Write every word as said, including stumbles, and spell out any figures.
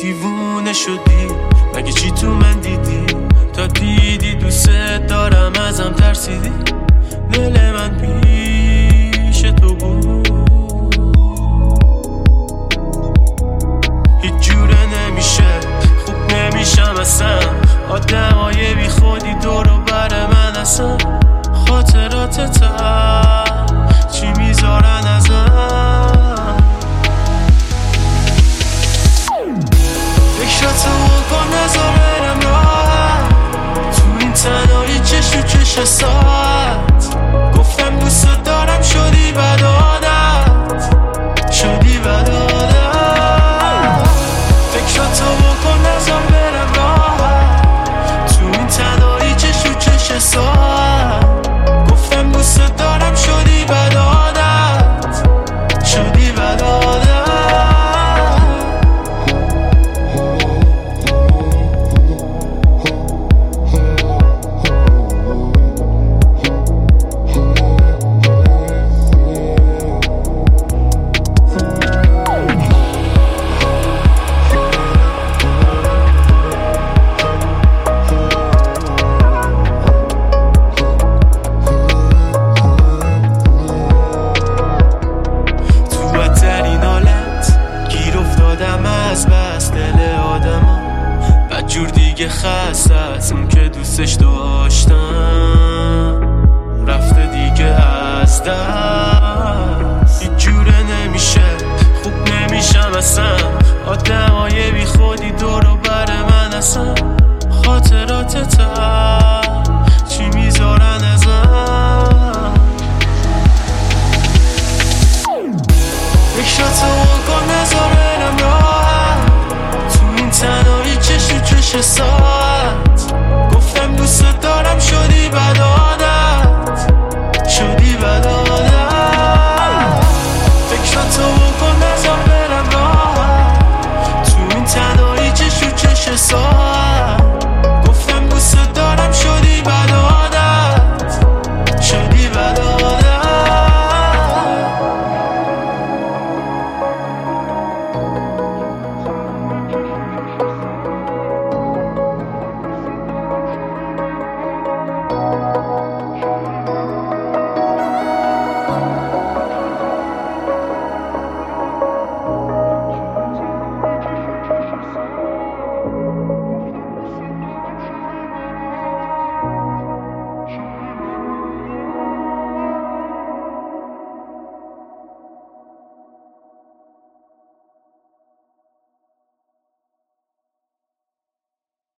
دیوونه شدی مگه چی تو من دیدی؟ تا دیدی دوست دارم ازم ترسیدی. دل من پیش تو بود، هیچ جوره نمیشه، خوب نمیشم اصلا. آدمای بی خودی دور و بر من اصلا. خاطراتتم چی میذارن ازم؟ فکراتو کن نذار برم راحت تو این تنهایی چش و چش ساعت. گفتم دوست دارم شدی بد عادت، شدی بد عادت. فکراتو کن نذار برم راحت تو این تنهایی چش و چش ساعت. گفتم دوست دارم شدی بد عادت، شدی بد عادت. از بس دل آدم بد جور دیگه خسته از اون که دوستش داشتم، رفته دیگه از دست. هیچ جوره نمیشه، خوب نمیشم اصلا. آدمای بی خودی دور و بر من اصلا. خاطراتت